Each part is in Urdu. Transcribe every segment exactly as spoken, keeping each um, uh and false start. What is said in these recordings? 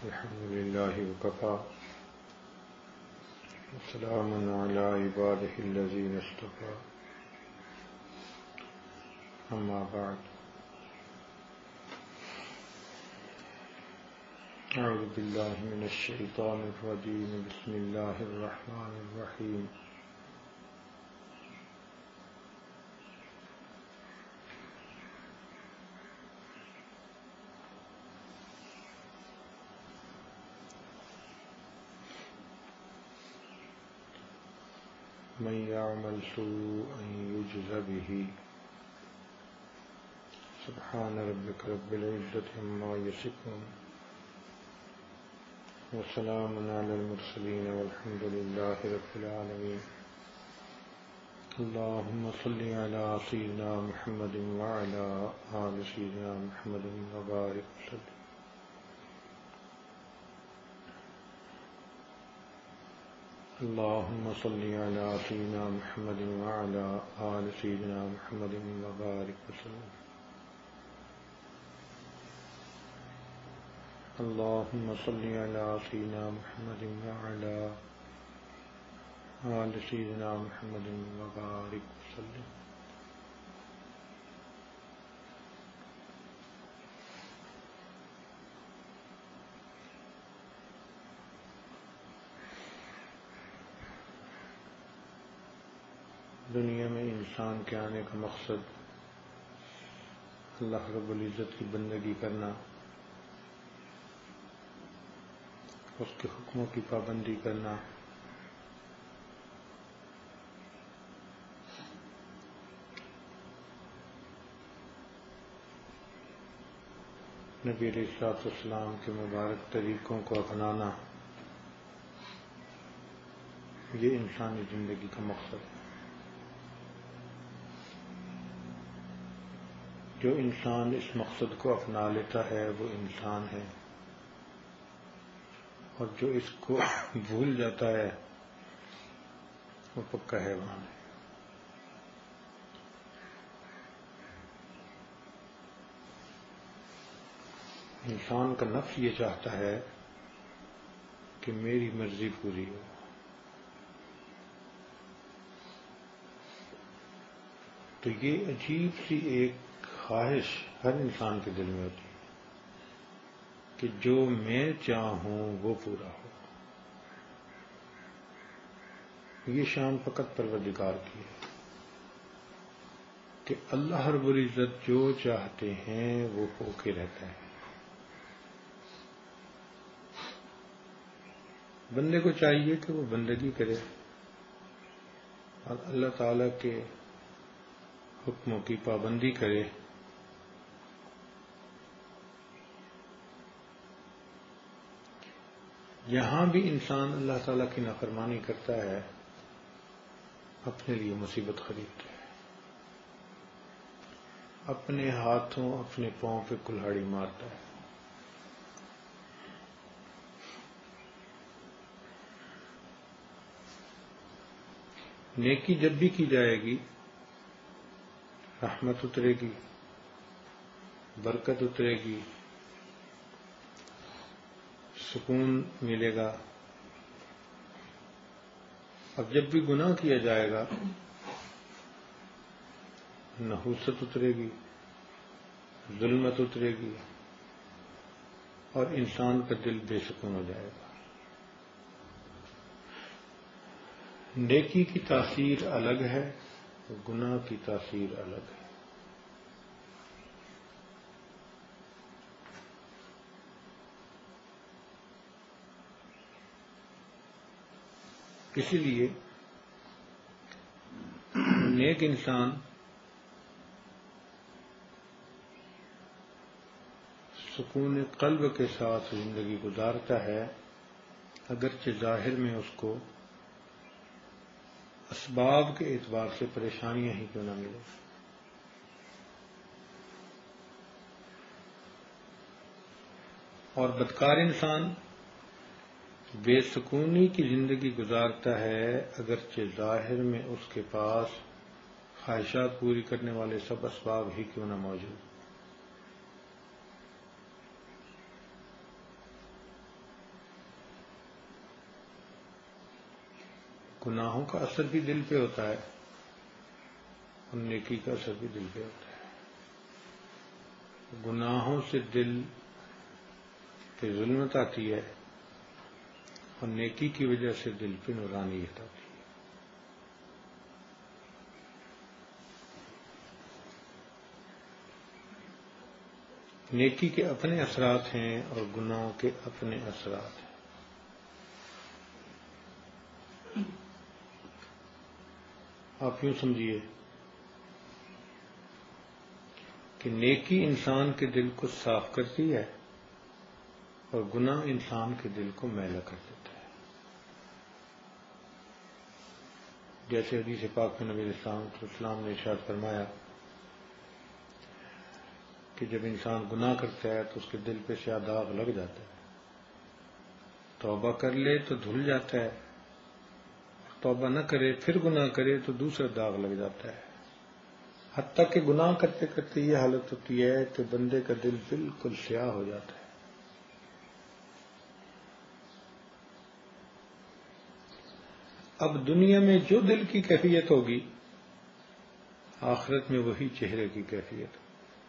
الحمد لله وكفى وسلام على عباده الذين اصطفى أما بعد أعوذ بالله من الشيطان الرجيم بسم الله الرحمن الرحيم من يعمل سوءا يجز به سبحان ربك رب العزة عما يصفون وسلام على المرسلين والحمد لله رب العالمين اللهم صل على سيدنا محمد وعلى آل سيدنا محمد وبارك وسلم اللهم صل على سيدنا محمد وعلى آل سيدنا محمد وبارك وسلم اللهم صل على سيدنا محمد وعلى آل سيدنا محمد وبارك وسلم دنیا میں انسان کے آنے کا مقصد اللہ رب العزت کی بندگی کرنا، اس کے حکموں کی پابندی کرنا، نبی علیہ الصلوۃ والسلام کے مبارک طریقوں کو اپنانا، یہ انسانی زندگی کا مقصد ہے۔ جو انسان اس مقصد کو اپنا لیتا ہے وہ انسان ہے، اور جو اس کو بھول جاتا ہے وہ پکا حیوان ہے۔ انسان کا نفس یہ چاہتا ہے کہ میری مرضی پوری ہو، تو یہ عجیب سی ایک خواہش ہر انسان کے دل میں ہوتی ہے کہ جو میں چاہوں وہ پورا ہو۔ یہ شان فقط پروردگار کی ہے کہ اللہ رب العزت جو چاہتے ہیں وہ ہو کے رہتا ہے۔ بندے کو چاہیے کہ وہ بندگی کرے اور اللہ تعالی کے حکموں کی پابندی کرے، یہاں بھی انسان اللہ تعالیٰ کی نافرمانی کرتا ہے، اپنے لیے مصیبت خریدتا ہے، اپنے ہاتھوں اپنے پاؤں پہ کلہاڑی مارتا ہے۔ نیکی جب بھی کی جائے گی رحمت اترے گی، برکت اترے گی، سکون ملے گا۔ اب جب بھی گناہ کیا جائے گا نحوست اترے گی، ظلمت اترے گی، اور انسان کا دل بے سکون ہو جائے گا۔ نیکی کی تاثیر الگ ہے، گناہ کی تاثیر الگ ہے۔ اسی لیے نیک انسان سکون قلب کے ساتھ زندگی گزارتا ہے، اگرچہ ظاہر میں اس کو اسباب کے اعتبار سے پریشانیاں ہی کیوں نہ ملے۔ اور بدکار انسان بے سکونی کی زندگی گزارتا ہے، اگرچہ ظاہر میں اس کے پاس خواہشات پوری کرنے والے سب اسباب ہی کیوں نہ موجود۔ گناہوں کا اثر بھی دل پہ ہوتا ہے اور نیکی کا اثر بھی دل پہ ہوتا ہے. گناہوں سے دل پہ ظلمت آتی ہے اور نیکی کی وجہ سے دل پہ نورانیت آتی ہے. نیکی کے اپنے اثرات ہیں اور گناہوں کے اپنے اثرات ہیں. آپ یوں سمجھیے کہ نیکی انسان کے دل کو صاف کرتی ہے اور گناہ انسان کے دل کو میلا کر دیتا ہے. جیسے حدیث پاک میں نبی علیہ السلام نے ارشاد فرمایا کہ جب انسان گناہ کرتا ہے تو اس کے دل پہ سیاہ داغ لگ جاتا ہے. توبہ کر لے تو دھل جاتا ہے، توبہ نہ کرے پھر گناہ کرے تو دوسرا داغ لگ جاتا ہے. حتیٰ کہ گناہ کرتے کرتے یہ حالت ہوتی ہے کہ بندے کا دل بالکل سیاہ ہو جاتا ہے. اب دنیا میں جو دل کی کیفیت ہوگی آخرت میں وہی چہرے کی کیفیت ہوگی.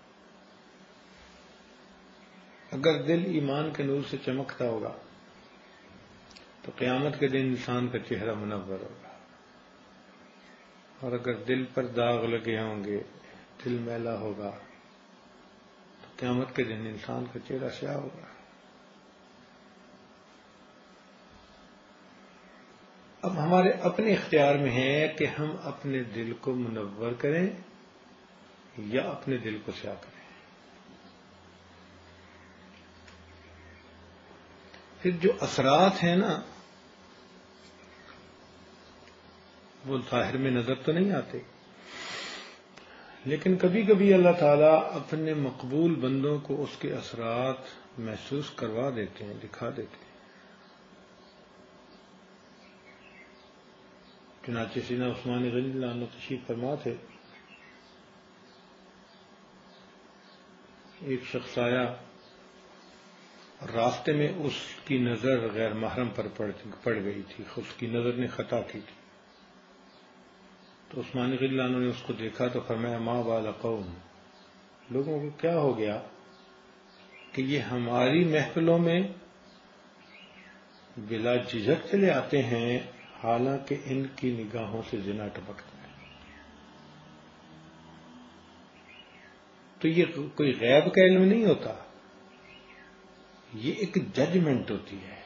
اگر دل ایمان کے نور سے چمکتا ہوگا تو قیامت کے دن انسان کا چہرہ منور ہوگا، اور اگر دل پر داغ لگے ہوں گے، دل میلا ہوگا، تو قیامت کے دن انسان کا چہرہ سیاہ ہوگا. اب ہمارے اپنے اختیار میں ہے کہ ہم اپنے دل کو منور کریں یا اپنے دل کو سیاہ کریں. پھر جو اثرات ہیں نا وہ ظاہر میں نظر تو نہیں آتے، لیکن کبھی کبھی اللہ تعالیٰ اپنے مقبول بندوں کو اس کے اثرات محسوس کروا دیتے ہیں، دکھا دیتے ہیں. چنانچہ سیدنا عثمان غنی اللہ عنہ تشریف فرما تھے، ایک شخص آیا، راستے میں اس کی نظر غیر محرم پر پڑ گئی تھی، اس کی نظر نے خطا کی تھی. تو عثمان غنی اللہ عنہ نے اس کو دیکھا تو فرمایا ما بال قوم، لوگوں کو کیا ہو گیا کہ یہ ہماری محفلوں میں بلا جھجک چلے آتے ہیں حالانکہ ان کی نگاہوں سے زنا ٹپکتا ہے. تو یہ کوئی غیب کا علم نہیں ہوتا، یہ ایک ججمنٹ ہوتی ہے،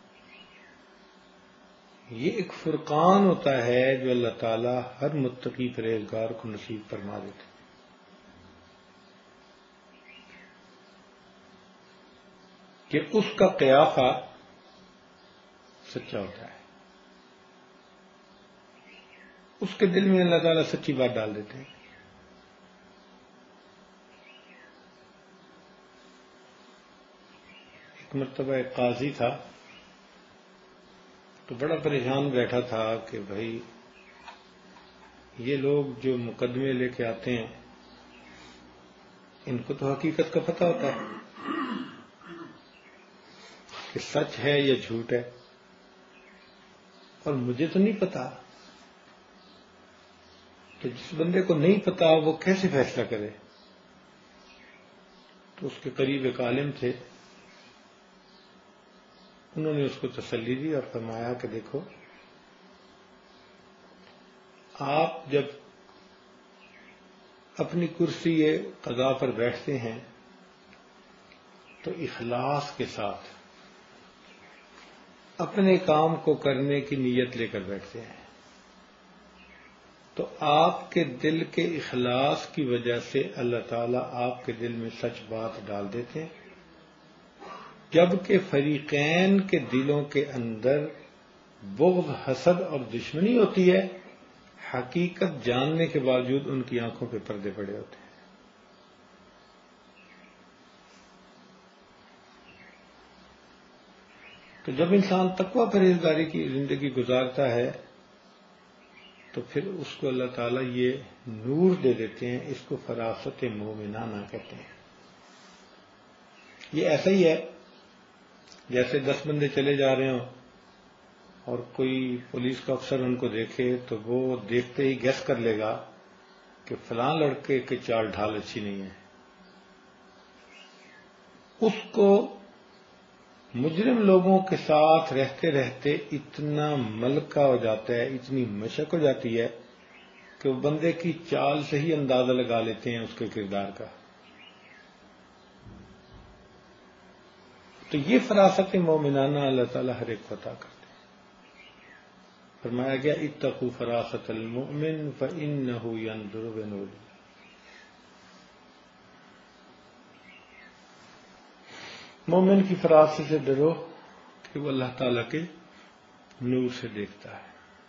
یہ ایک فرقان ہوتا ہے جو اللہ تعالیٰ ہر متقی پرہیزگار کو نصیب فرما دیتے. کہ اس کا قیافہ سچا ہوتا ہے، اس کے دل میں اللہ تعالیٰ سچی بات ڈال دیتے ہیں. ایک مرتبہ ایک قاضی تھا تو بڑا پریشان بیٹھا تھا کہ بھائی یہ لوگ جو مقدمے لے کے آتے ہیں ان کو تو حقیقت کا پتہ ہوتا ہے کہ سچ ہے یا جھوٹ ہے، اور مجھے تو نہیں پتا. تو جس بندے کو نہیں پتا وہ کیسے فیصلہ کرے؟ تو اس کے قریب ایک عالم تھے، انہوں نے اس کو تسلی دی اور فرمایا کہ دیکھو آپ جب اپنی کرسی قضا پر بیٹھتے ہیں تو اخلاص کے ساتھ اپنے کام کو کرنے کی نیت لے کر بیٹھتے ہیں، تو آپ کے دل کے اخلاص کی وجہ سے اللہ تعالیٰ آپ کے دل میں سچ بات ڈال دیتے ہیں، جبکہ فریقین کے دلوں کے اندر بغض، حسد اور دشمنی ہوتی ہے، حقیقت جاننے کے باوجود ان کی آنکھوں پہ پردے پڑے ہوتے ہیں. تو جب انسان تقوی پرہیزگاری کی زندگی گزارتا ہے تو پھر اس کو اللہ تعالیٰ یہ نور دے دیتے ہیں، اس کو فراست مومنانہ کہتے ہیں. یہ ایسا ہی ہے جیسے دس بندے چلے جا رہے ہوں اور کوئی پولیس کا افسر ان کو دیکھے تو وہ دیکھتے ہی گیس کر لے گا کہ فلاں لڑکے کی چال ڈھال اچھی نہیں ہے. اس کو مجرم لوگوں کے ساتھ رہتے رہتے اتنا ملکہ ہو جاتا ہے، اتنی مشق ہو جاتی ہے کہ وہ بندے کی چال سے ہی اندازہ لگا لیتے ہیں اس کے کردار کا. تو یہ فراست مومنانہ اللہ تعالیٰ ہر ایک کو عطا کرتے ہیں. فرمایا گیا اتقوا فراست المؤمن فإنه ينظر بنور. مومن کی فراست سے ڈرو کہ وہ اللہ تعالیٰ کے نور سے دیکھتا ہے.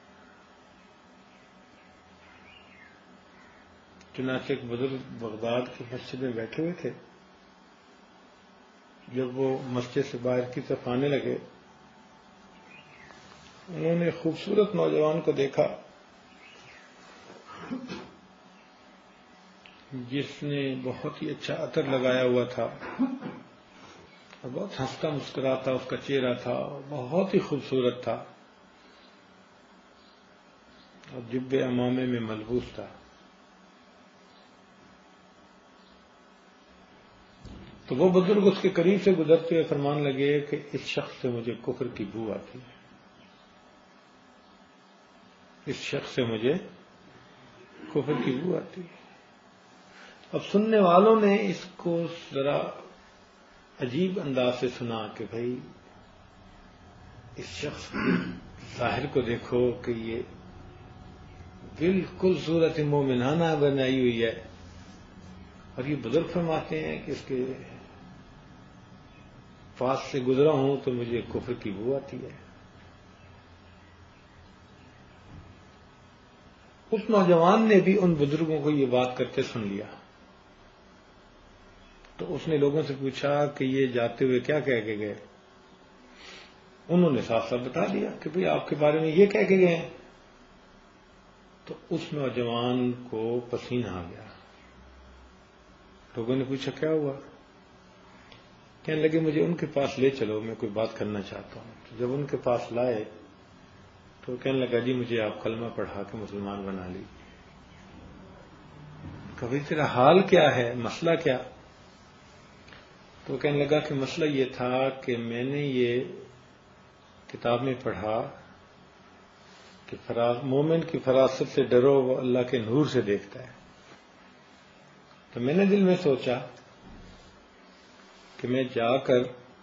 چنانچہ ایک بزرگ بغداد کی مسجد میں بیٹھے ہوئے تھے. جب وہ مسجد سے باہر کی طرف آنے لگے، انہوں نے خوبصورت نوجوان کو دیکھا جس نے بہت ہی اچھا عطر لگایا ہوا تھا اور بہت ہنستا مسکراتا اس کا چہرہ تھا، بہت ہی خوبصورت تھا اور جبے امامے میں ملبوس تھا. تو وہ بزرگ اس کے قریب سے گزرتے ہوئے فرمان لگے کہ اس شخص سے مجھے کفر کی بو آتی ہے، اس شخص سے مجھے کفر کی بو آتی ہے. اب سننے والوں نے اس کو ذرا عجیب انداز سے سنا کہ بھائی اس شخص کے ظاہر کو دیکھو کہ یہ بالکل صورت مومنانہ بنائی ہوئی ہے، اور یہ بزرگ فرماتے ہیں کہ اس کے پاس سے گزرا ہوں تو مجھے کفر کی بو آتی ہے. اس نوجوان نے بھی ان بزرگوں کو یہ بات کرتے سن لیا، تو اس نے لوگوں سے پوچھا کہ یہ جاتے ہوئے کیا کہہ کے گئے. انہوں نے صاف صاف بتا دیا کہ بھئی آپ کے بارے میں یہ کہہ کے گئے ہیں. تو اس نوجوان کو پسینہ آ گیا. لوگوں نے پوچھا کیا ہوا؟ کہنے لگے مجھے ان کے پاس لے چلو، میں کوئی بات کرنا چاہتا ہوں. تو جب ان کے پاس لائے تو کہنے لگا جی مجھے آپ کلمہ پڑھا کے مسلمان بنا لی. کبھی تیرا حال کیا ہے، مسئلہ کیا؟ تو کہنے لگا کہ مسئلہ یہ تھا کہ میں نے یہ کتاب میں پڑھا کہ مومن کی فراست سے ڈرو، وہ اللہ کے نور سے دیکھتا ہے. تو میں نے دل میں سوچا کہ میں جا کر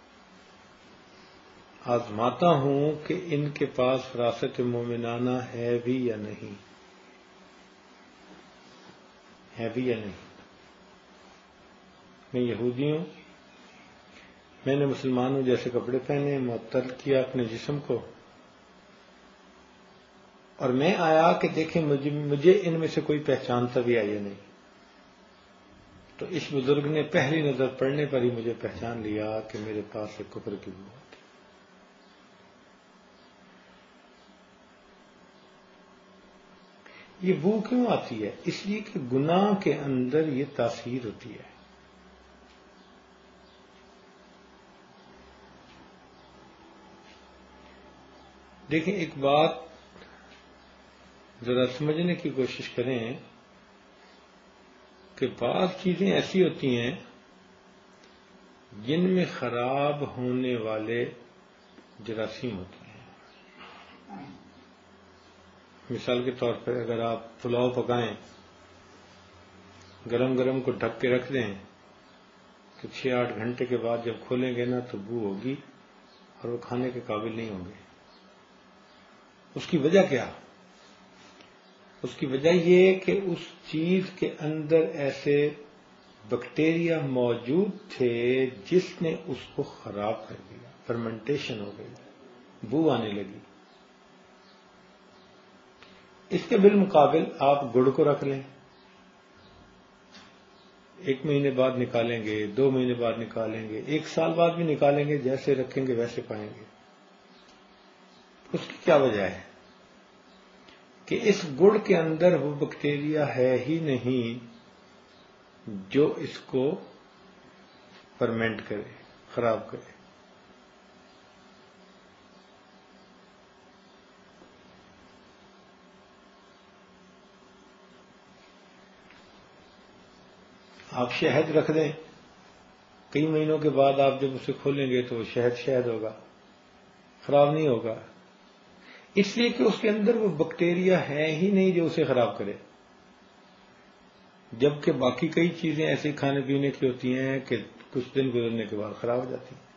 آزماتا ہوں کہ ان کے پاس فراست مومنانہ ہے بھی یا نہیں، ہے بھی یا نہیں. میں یہودی ہوں، میں نے مسلمانوں جیسے کپڑے پہنے، معطل کیا اپنے جسم کو، اور میں آیا کہ دیکھیں مجھے ان میں سے کوئی پہچانتا بھی ہے یا نہیں. تو اس بزرگ نے پہلی نظر پڑنے پر ہی مجھے پہچان لیا کہ میرے پاس ایک کفر کی بو آتی. یہ بو کیوں آتی ہے؟ اس لیے کہ گناہ کے اندر یہ تاثیر ہوتی ہے. دیکھیں ایک بات ذرا سمجھنے کی کوشش کریں کہ بعض چیزیں ایسی ہوتی ہیں جن میں خراب ہونے والے جراثیم ہوتے ہیں. مثال کے طور پر اگر آپ پلاؤ پکائیں، گرم گرم کو ڈھک کے رکھ دیں تو چھ آٹھ گھنٹے کے بعد جب کھولیں گے نا تو بو ہوگی اور وہ کھانے کے قابل نہیں ہوں گے. اس کی وجہ کیا؟ اس کی وجہ یہ کہ اس چیز کے اندر ایسے بیکٹیریا موجود تھے جس نے اس کو خراب کر دیا، فرمنٹیشن ہو گئی، بو آنے لگی. اس کے بالمقابل آپ گڑ کو رکھ لیں، ایک مہینے بعد نکالیں گے، دو مہینے بعد نکالیں گے، ایک سال بعد بھی نکالیں گے، جیسے رکھیں گے ویسے پائیں گے. اس کی کیا وجہ ہے؟ کہ اس گڑ کے اندر وہ بیکٹیریا ہے ہی نہیں جو اس کو فرمنٹ کرے، خراب کرے. آپ شہد رکھ دیں، کئی مہینوں کے بعد آپ جب اسے کھولیں گے تو وہ شہد شہد ہوگا، خراب نہیں ہوگا، اس لیے کہ اس کے اندر وہ بیکٹیریا ہے ہی نہیں جو اسے خراب کرے، جبکہ باقی کئی چیزیں ایسی کھانے پینے کی ہوتی ہیں کہ کچھ دن گزرنے کے بعد خراب ہو جاتی ہیں۔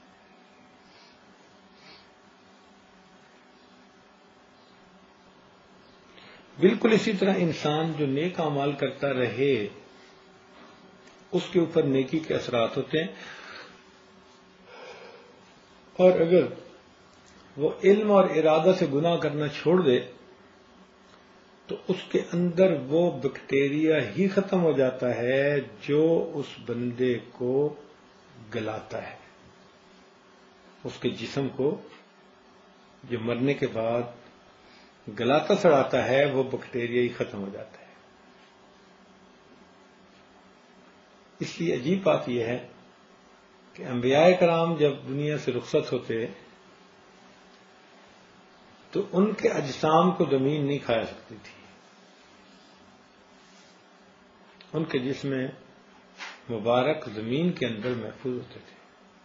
بالکل اسی طرح انسان جو نیک اعمال کرتا رہے اس کے اوپر نیکی کے اثرات ہوتے ہیں، اور اگر وہ علم اور ارادہ سے گناہ کرنا چھوڑ دے تو اس کے اندر وہ بیکٹیریا ہی ختم ہو جاتا ہے جو اس بندے کو گلاتا ہے، اس کے جسم کو جو مرنے کے بعد گلاتا سڑاتا ہے وہ بیکٹیریا ہی ختم ہو جاتا ہے۔ اس لیے عجیب بات یہ ہے کہ انبیاء کرام جب دنیا سے رخصت ہوتے تو ان کے اجسام کو زمین نہیں کھایا سکتی تھی، ان کے جسم مبارک زمین کے اندر محفوظ ہوتے تھے۔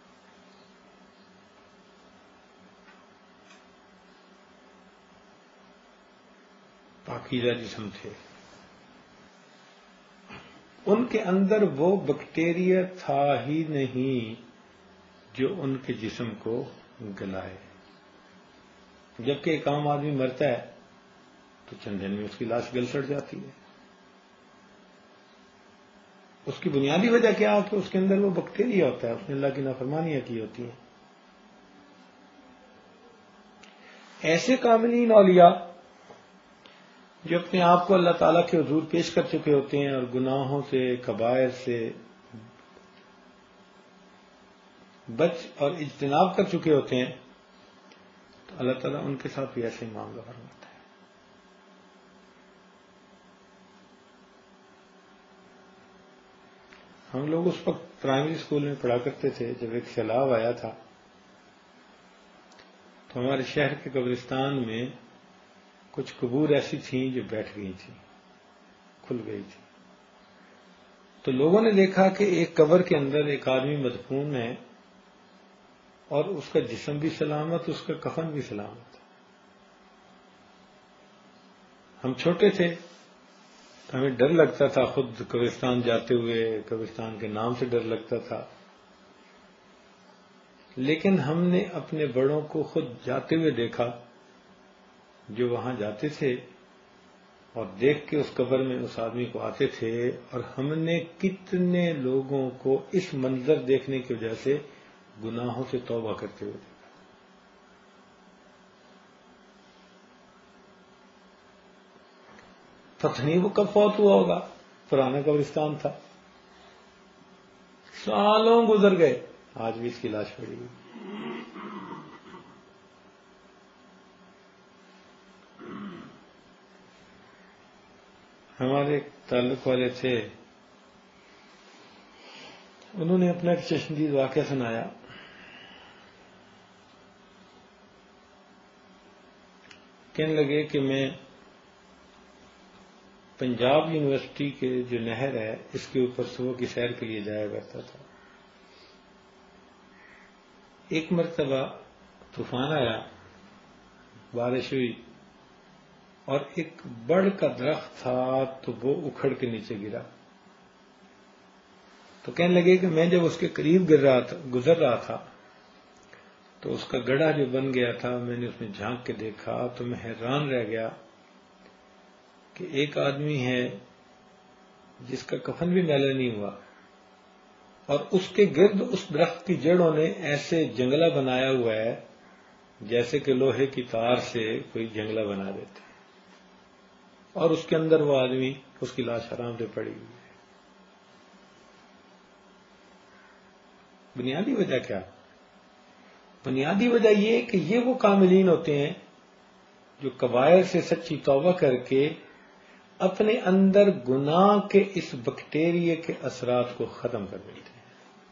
پاکیزہ جسم تھے، ان کے اندر وہ بیکٹیریا تھا ہی نہیں جو ان کے جسم کو گلائے، جبکہ ایک عام آدمی مرتا ہے تو چند دن میں اس کی لاش گل سڑ جاتی ہے۔ اس کی بنیادی وجہ کیا ہے کہ اس کے اندر وہ بیکٹیریا ہوتا ہے، اس نے اللہ کی نافرمانیاں کی ہوتی ہیں۔ ایسے کاملین اولیاء جو اپنے آپ کو اللہ تعالیٰ کے حضور پیش کر چکے ہوتے ہیں اور گناہوں سے، کبائر سے بچ اور اجتناب کر چکے ہوتے ہیں، تو اللہ تعالیٰ ان کے ساتھ بھی ایسے ہی معاملہ فرماتا ہے۔ ہم لوگ اس وقت پرائمری اسکول میں پڑھا کرتے تھے، جب ایک سیلاب آیا تھا تو ہمارے شہر کے قبرستان میں کچھ قبور ایسی تھیں جو بیٹھ گئی تھیں، کھل گئی تھی، تو لوگوں نے دیکھا کہ ایک قبر کے اندر ایک آدمی مدفون ہے اور اس کا جسم بھی سلامت، اس کا کفن بھی سلامت۔ ہم چھوٹے تھے تو ہمیں ڈر لگتا تھا، خود قبرستان جاتے ہوئے قبرستان کے نام سے ڈر لگتا تھا، لیکن ہم نے اپنے بڑوں کو خود جاتے ہوئے دیکھا جو وہاں جاتے تھے اور دیکھ کے اس قبر میں اس آدمی کو آتے تھے، اور ہم نے کتنے لوگوں کو اس منظر دیکھنے کی وجہ سے گناہوں سے توبہ کرتے ہوئے دیکھا۔ پتہ نہیں وہ کب فوت ہوا ہوگا، پرانا قبرستان تھا، سالوں گزر گئے، آج بھی اس کی لاش پڑی ہوئی۔ ہمارے ایک تعلق والے تھے، انہوں نے اپنا ایک چشمدید واقعہ سنایا۔ کہنے لگے کہ میں پنجاب یونیورسٹی کے جو نہر ہے اس کے اوپر صبح کی سیر کے لیے جایا کرتا تھا۔ ایک مرتبہ طوفان آیا، بارش ہوئی، اور ایک بڑ کا درخت تھا تو وہ اکھڑ کے نیچے گرا۔ تو کہنے لگے کہ میں جب اس کے قریب گر رہا تھا گزر رہا تھا تو اس کا گڑھا جو بن گیا تھا، میں نے اس میں جھانک کے دیکھا تو میں حیران رہ گیا کہ ایک آدمی ہے جس کا کفن بھی میلا نہیں ہوا، اور اس کے گرد اس درخت کی جڑوں نے ایسے جنگلہ بنایا ہوا ہے جیسے کہ لوہے کی تار سے کوئی جنگلہ بنا دیتے، اور اس کے اندر وہ آدمی، اس کی لاش آرام سے پڑی ہوئی ہے۔ بنیادی وجہ کیا؟ بنیادی وجہ یہ کہ یہ وہ کاملین ہوتے ہیں جو کبائر سے سچی توبہ کر کے اپنے اندر گناہ کے اس بیکٹیریا کے اثرات کو ختم کر دیتے ہیں۔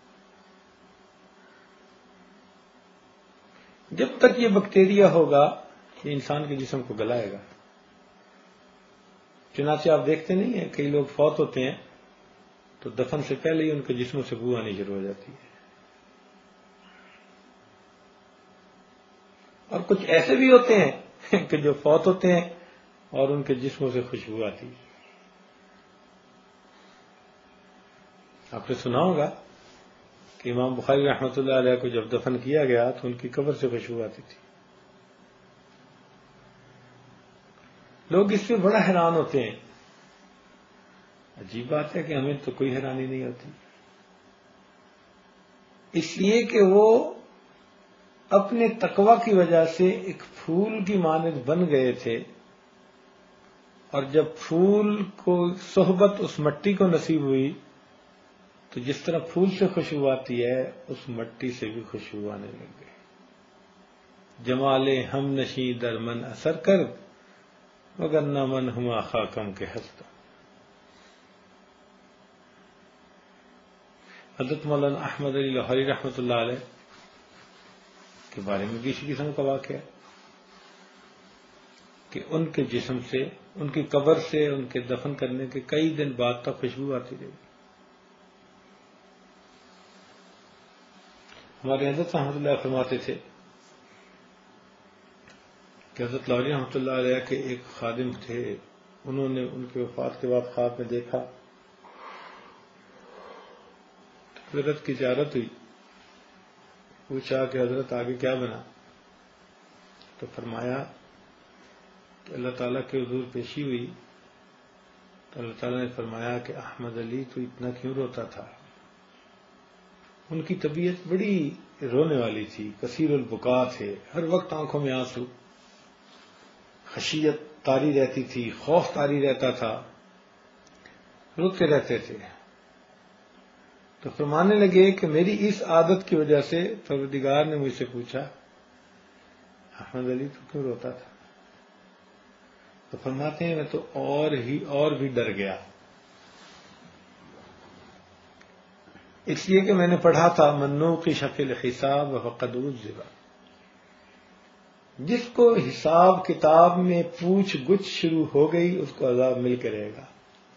جب تک یہ بیکٹیریا ہوگا یہ انسان کے جسم کو گلائے گا۔ چنانچہ آپ دیکھتے نہیں ہیں کئی لوگ فوت ہوتے ہیں تو دفن سے پہلے ہی ان کے جسموں سے بو آنی شروع ہو جاتی ہے. اور کچھ ایسے بھی ہوتے ہیں کہ جو فوت ہوتے ہیں اور ان کے جسموں سے خوشبو آتی ہے. آپ نے سنا ہوگا کہ امام بخاری رحمۃ اللہ علیہ کو جب دفن کیا گیا تو ان کی قبر سے خوشبو آتی تھی. لوگ اس سے بڑا حیران ہوتے ہیں. عجیب بات ہے کہ ہمیں تو کوئی حیرانی نہیں ہوتی، اس لیے کہ وہ اپنے تقوی کی وجہ سے ایک پھول کی مانند بن گئے تھے، اور جب پھول کو صحبت اس مٹی کو نصیب ہوئی تو جس طرح پھول سے خوشبو آتی ہے اس مٹی سے بھی خوشبو آنے لگ گئی. جمال ہم نشیں در من اثر کر مگر نہ من ہما خاکم کے ہستا. حضرت مولانا احمد علی لاہوری رحمۃ اللہ علیہ کے بارے میں بھی اسی قسم کا واقعہ ہے کہ ان کے جسم سے، ان کی قبر سے ان کے دفن کرنے کے کئی دن بعد تک خوشبو آتی رہی. ہمارے حضرت رحمۃ اللہ فرماتے تھے کہ حضرت لاہوری رحمۃ اللہ علیہ کے ایک خادم تھے، انہوں نے ان کے وفات کے بعد خواب میں دیکھا، حضرت کی زیارت ہوئی، پوچھا کہ حضرت آگے کیا بنا؟ تو فرمایا کہ اللہ تعالیٰ کے حضور پیشی ہوئی تو اللہ تعالیٰ نے فرمایا کہ احمد علی تو اتنا کیوں روتا تھا؟ ان کی طبیعت بڑی رونے والی تھی، کثیر البکا تھے، ہر وقت آنکھوں میں آنسو، خشیت طاری رہتی تھی، خوف طاری رہتا تھا، روتے رہتے تھے. تو فرمانے لگے کہ میری اس عادت کی وجہ سے پروردگار نے مجھ سے پوچھا احمد علی تو کیوں روتا تھا؟ تو فرماتے ہیں میں تو اور ہی اور بھی ڈر گیا، اس لیے کہ میں نے پڑھا تھا منو کی شکل حساب فقد عذب، جس کو حساب کتاب میں پوچھ گچھ شروع ہو گئی اس کو عذاب مل کے رہے گا.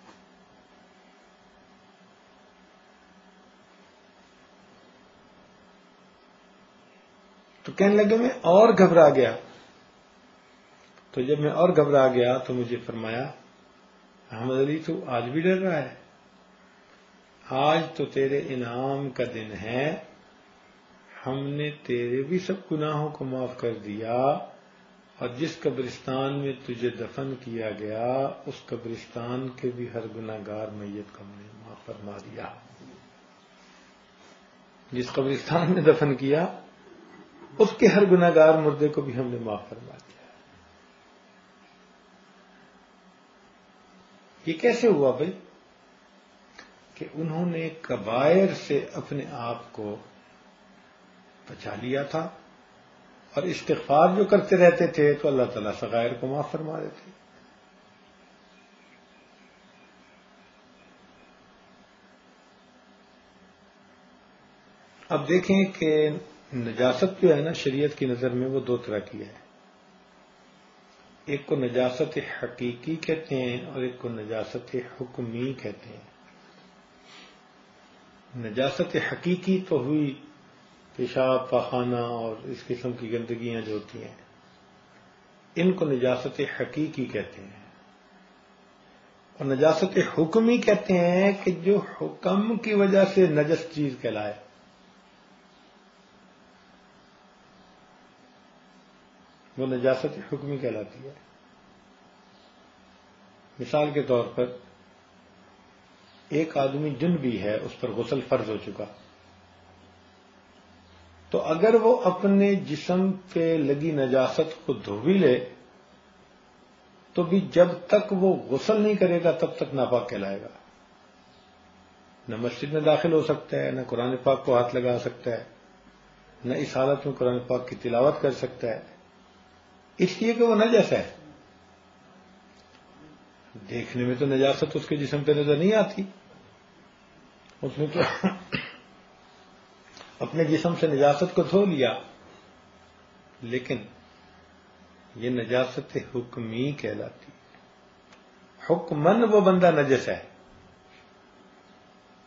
تو کہنے لگے میں اور گھبرا گیا. تو جب میں اور گھبرا گیا تو مجھے فرمایا احمد علی تو آج بھی ڈر رہا ہے، آج تو تیرے انعام کا دن ہے، ہم نے تیرے بھی سب گناہوں کو معاف کر دیا، اور جس قبرستان میں تجھے دفن کیا گیا اس قبرستان کے بھی ہر گناہگار میت کو ہم نے معاف فرما دیا. جس قبرستان میں دفن کیا اس کے ہر گناہگار مردے کو بھی ہم نے معاف فرما دیا. یہ کیسے ہوا بھائی؟ کہ انہوں نے کبائر سے اپنے آپ کو بچا لیا تھا، اور استغفار جو کرتے رہتے تھے تو اللہ تعالیٰ صغائر کو معاف فرما دیتے. اب دیکھیں کہ نجاست جو ہے نا شریعت کی نظر میں وہ دو طرح کی ہے، ایک کو نجاست حقیقی کہتے ہیں اور ایک کو نجاست حکمی کہتے ہیں. نجاست حقیقی تو ہوئی پیشاب پاخانہ اور اس قسم کی گندگیاں جو ہوتی ہیں، ان کو نجاست حقیقی کہتے ہیں. اور نجاست حکمی کہتے ہیں کہ جو حکم کی وجہ سے نجس چیز کہلائے. وہ نجاست حکمی کہلاتی ہے. مثال کے طور پر ایک آدمی جنبی ہے، اس پر غسل فرض ہو چکا، تو اگر وہ اپنے جسم پہ لگی نجاست کو دھو بھی لے تو بھی جب تک وہ غسل نہیں کرے گا تب تک ناپاک کہلائے گا. نہ مسجد میں داخل ہو سکتا ہے، نہ قرآن پاک کو ہاتھ لگا سکتا ہے، نہ اس حالت میں قرآن پاک کی تلاوت کر سکتا ہے، اس لیے کہ وہ نجس ہے. دیکھنے میں تو نجاست اس کے جسم پہ نظر نہیں آتی، اس نے تو اپنے جسم سے نجاست کو دھو لیا، لیکن یہ نجاست حکمی کہلاتی. حکمن وہ بندہ نجس ہے،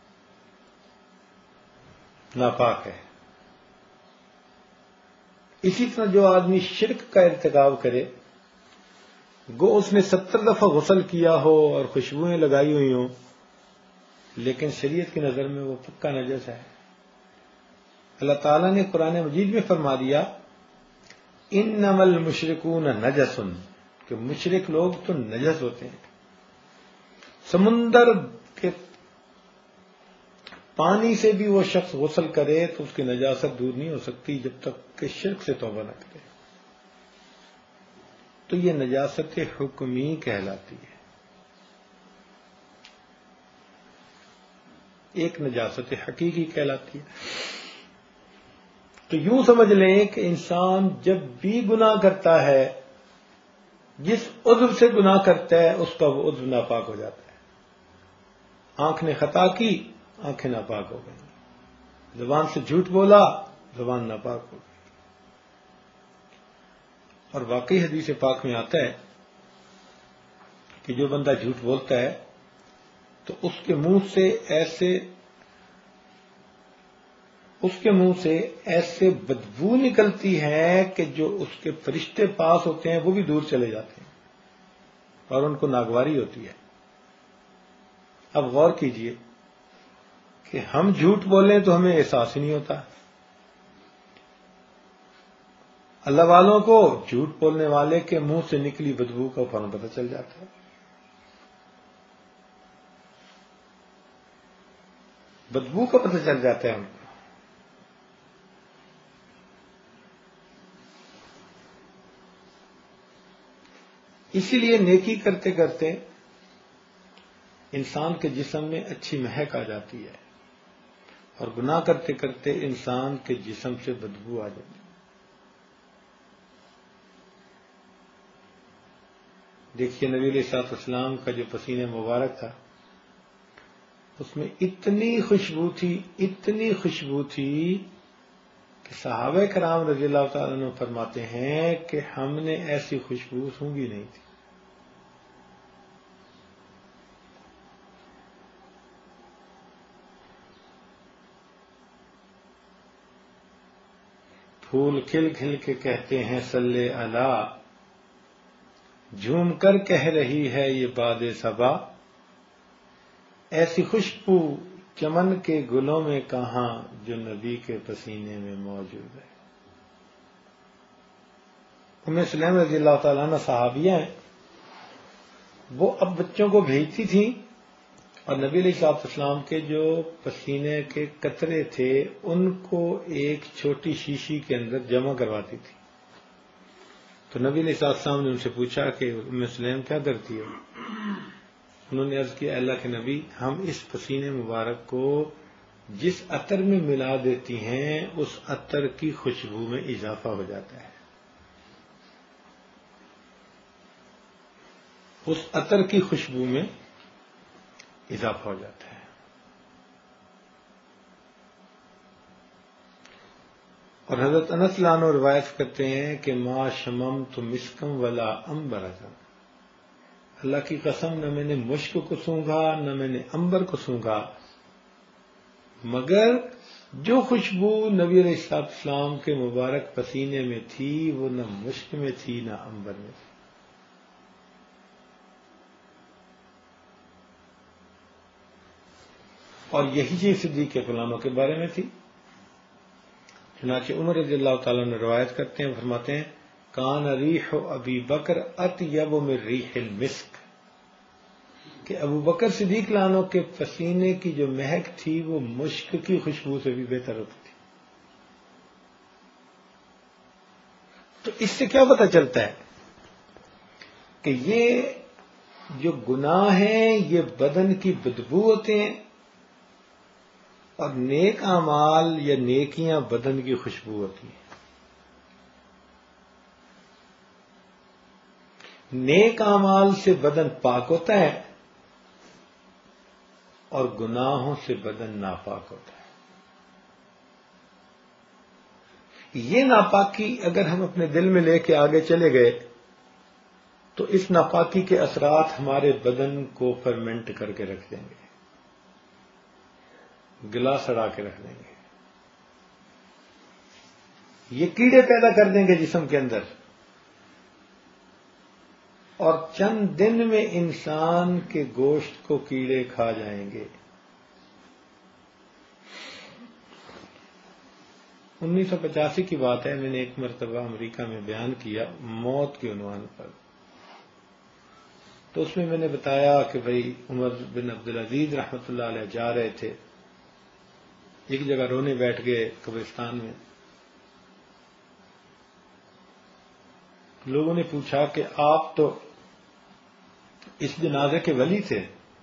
ناپاک ہے۔ اسی طرح جو آدمی شرک کا ارتکاب کرے، گو اس نے ستر دفعہ غسل کیا ہو اور خوشبوئیں لگائی ہوئی ہوں، لیکن شریعت کی نظر میں وہ پکا نجس ہے۔ اللہ تعالیٰ نے قرآن مجید میں فرما دیا انما المشرکون نجس، کہ مشرک لوگ تو نجس ہوتے ہیں۔ سمندر کے پانی سے بھی وہ شخص غسل کرے تو اس کی نجاست دور نہیں ہو سکتی جب تک کہ شرک سے توبہ نہ کرے، تو یہ نجاست حکمی کہلاتی ہے۔ ایک نجاست حقیقی کہلاتی ہے۔ تو یوں سمجھ لیں کہ انسان جب بھی گناہ کرتا ہے، جس عضو سے گناہ کرتا ہے اس کا وہ عضو ناپاک ہو جاتا ہے۔ آنکھ نے خطا کی، آنکھیں ناپاک ہو گئی۔ زبان سے جھوٹ بولا، زبان ناپاک ہو گئی۔ اور واقعی حدیث پاک میں آتا ہے کہ جو بندہ جھوٹ بولتا ہے تو اس کے منہ سے ایسے اس کے منہ سے ایسے بدبو نکلتی ہے کہ جو اس کے فرشتے پاس ہوتے ہیں وہ بھی دور چلے جاتے ہیں اور ان کو ناگواری ہوتی ہے۔ اب غور کیجئے کہ ہم جھوٹ بولیں تو ہمیں احساس ہی نہیں ہوتا، اللہ والوں کو جھوٹ بولنے والے کے منہ سے نکلی بدبو کا فوراً پتہ چل جاتا ہے۔ بدبو کا پتہ چل جاتا ہے ہم کو۔ اسی لیے نیکی کرتے کرتے انسان کے جسم میں اچھی مہک آ جاتی ہے، اور گناہ کرتے کرتے انسان کے جسم سے بدبو آ جاتی ہے۔ دیکھیے نبی علیہ الصلوۃ والسلام کا جو پسینہ مبارک تھا اس میں اتنی خوشبو تھی اتنی خوشبو تھی کہ صحابہ کرام رضی اللہ تعالیٰ عنہ فرماتے ہیں کہ ہم نے ایسی خوشبو سونگھی نہیں تھی۔ پھول کھل کھل کے کہتے ہیں صلی علی، جھوم کر کہہ رہی ہے یہ باد صبا، ایسی خوشبو چمن کے گلوں میں کہاں جو نبی کے پسینے میں موجود ہے۔ ام سلیم رضی اللہ تعالیٰ عنہ صحابیہ ہیں، وہ اب بچوں کو بھیجتی تھیں اور نبی علیہ الصلوۃ والسلام کے جو پسینے کے قطرے تھے ان کو ایک چھوٹی شیشی کے اندر جمع کرواتی تھی۔ تو نبی علیہ الصلوۃ والسلام نے ان سے پوچھا کہ ام سلیم کیا کرتی ہو؟ انہوں نے عرض کیا اللہ کے نبی، ہم اس پسینے مبارک کو جس عطر میں ملا دیتی ہیں اس عطر کی خوشبو میں اضافہ ہو جاتا ہے، اس عطر کی خوشبو میں اضافہ ہو جاتا ہے۔ اور حضرت انس رضی اللہ عنہ روایت کرتے ہیں کہ ما شممت مسکم ولا عنبرا، اللہ کی قسم نہ میں نے مشک کو سونگھا نہ میں نے عنبر کو سونگھا، مگر جو خوشبو نبی علیہ الصلوۃ والسلام کے مبارک پسینے میں تھی وہ نہ مشک میں تھی نہ عنبر میں تھی۔ اور یہی چیز صدیق غلاموں کے بارے میں تھی۔ چنانچہ عمر رضی اللہ تعالیٰ نے روایت کرتے ہیں، فرماتے ہیں کان ریح ابی بکر اطیب من ریح المسک، کہ ابو بکر صدیق لانوں کے پسینے کی جو مہک تھی وہ مشک کی خوشبو سے بھی بہتر ہوتی تھی۔ تو اس سے کیا پتہ چلتا ہے کہ یہ جو گناہ ہیں یہ بدن کی بدبو ہوتے ہیں، اور نیک اعمال یا نیکیاں بدن کی خوشبو ہوتی ہیں۔ نیک اعمال سے بدن پاک ہوتا ہے اور گناہوں سے بدن ناپاک ہوتا ہے۔ یہ ناپاکی اگر ہم اپنے دل میں لے کے آگے چلے گئے تو اس ناپاکی کے اثرات ہمارے بدن کو فرمنٹ کر کے رکھ دیں گے، گلا سڑا کے رکھ دیں گے۔ یہ کیڑے پیدا کر دیں گے جسم کے اندر، اور چند دن میں انسان کے گوشت کو کیڑے کھا جائیں گے۔ انیس سو پچاسی کی بات ہے، میں نے ایک مرتبہ امریکہ میں بیان کیا موت کے عنوان پر، تو اس میں میں نے بتایا کہ بھئی عمر بن عبدالعزیز رحمۃ اللہ علیہ جا رہے تھے، ایک جگہ رونے بیٹھ گئے قبرستان میں۔ لوگوں نے پوچھا کہ آپ تو اس جنازے کے ولی تھے،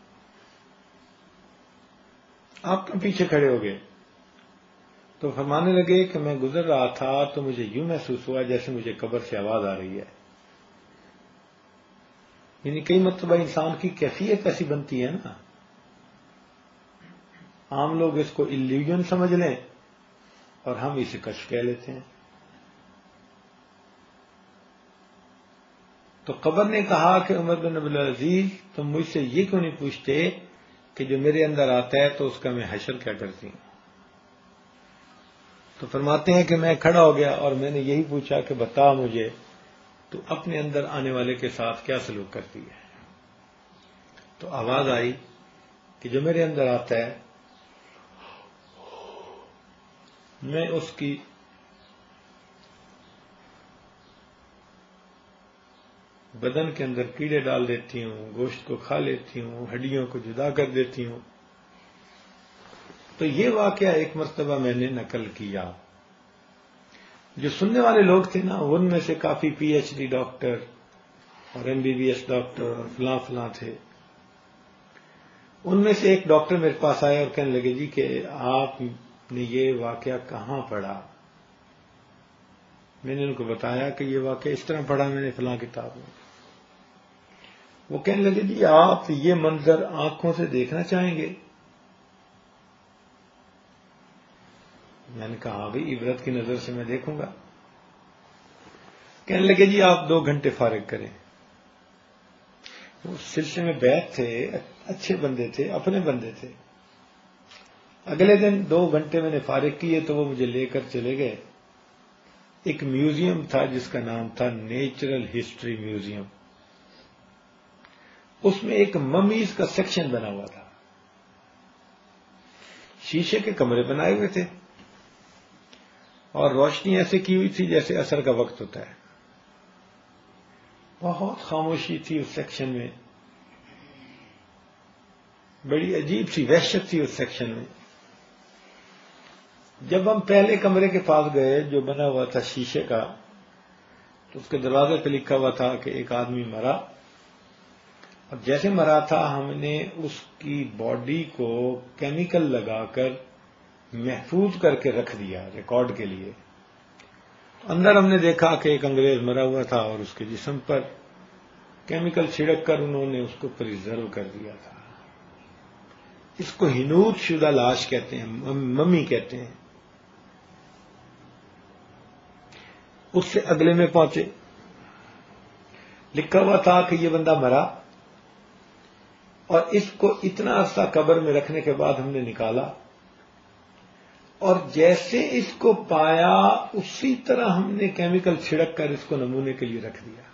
آپ کیوں پیچھے کھڑے ہو گئے؟ تو فرمانے لگے کہ میں گزر رہا تھا تو مجھے یوں محسوس ہوا جیسے مجھے قبر سے آواز آ رہی ہے۔ یعنی کئی مرتبہ انسان کی کیفیت ایسی بنتی ہے نا، عام لوگ اس کو ایلیوژن سمجھ لیں اور ہم اسے کشف کہہ لیتے ہیں۔ تو قبر نے کہا کہ عمر بن عبدالعزیز تم مجھ سے یہ کیوں نہیں پوچھتے کہ جو میرے اندر آتا ہے تو اس کا میں حشر کیا کرتی ہوں؟ تو فرماتے ہیں کہ میں کھڑا ہو گیا اور میں نے یہی پوچھا کہ بتا مجھے تو اپنے اندر آنے والے کے ساتھ کیا سلوک کرتی ہے؟ تو آواز آئی کہ جو میرے اندر آتا ہے میں اس کی بدن کے اندر کیڑے ڈال دیتی ہوں، گوشت کو کھا لیتی ہوں، ہڈیوں کو جدا کر دیتی ہوں۔ تو یہ واقعہ ایک مرتبہ میں نے نقل کیا۔ جو سننے والے لوگ تھے نا، ان میں سے کافی پی ایچ ڈی ڈاکٹر اور M B B S doctor اور فلاں فلاں تھے۔ ان میں سے ایک ڈاکٹر میرے پاس آئے اور کہنے لگے جی کہ آپ نے یہ واقعہ کہاں پڑھا؟ میں نے ان کو بتایا کہ یہ واقعہ اس طرح پڑھا میں نے فلاں کتاب میں۔ وہ کہنے لگے جی آپ یہ منظر آنکھوں سے دیکھنا چاہیں گے؟ میں نے کہا ہاں بھائی عبرت کی نظر سے میں دیکھوں گا۔ کہنے لگے جی آپ دو گھنٹے فارغ کریں۔ وہ سلسلے میں بیعت تھے، اچھے بندے تھے، اپنے بندے تھے۔ اگلے دن دو گھنٹے میں نے فارغ کیے تو وہ مجھے لے کر چلے گئے۔ ایک میوزیم تھا جس کا نام تھا نیچرل ہسٹری میوزیم۔ اس میں ایک ممیز کا سیکشن بنا ہوا تھا، شیشے کے کمرے بنائے ہوئے تھے اور روشنی ایسے کی ہوئی تھی جیسے عصر کا وقت ہوتا ہے۔ بہت خاموشی تھی اس سیکشن میں، بڑی عجیب سی وحشت تھی اس سیکشن میں۔ جب ہم پہلے کمرے کے پاس گئے جو بنا ہوا تھا شیشے کا، تو اس کے دروازے پہ لکھا ہوا تھا کہ ایک آدمی مرا، اور جیسے مرا تھا ہم نے اس کی باڈی کو کیمیکل لگا کر محفوظ کر کے رکھ دیا ریکارڈ کے لیے۔ اندر ہم نے دیکھا کہ ایک انگریز مرا ہوا تھا اور اس کے جسم پر کیمیکل چھڑک کر انہوں نے اس کو پریزرو کر دیا تھا۔ اس کو ہنوت شدہ لاش کہتے ہیں، ممی کہتے ہیں۔ اس سے اگلے میں پہنچے، لکھا ہوا تھا کہ یہ بندہ مرا اور اس کو اتنا عرصہ قبر میں رکھنے کے بعد ہم نے نکالا، اور جیسے اس کو پایا اسی طرح ہم نے کیمیکل چھڑک کر اس کو نمونے کے لیے رکھ دیا۔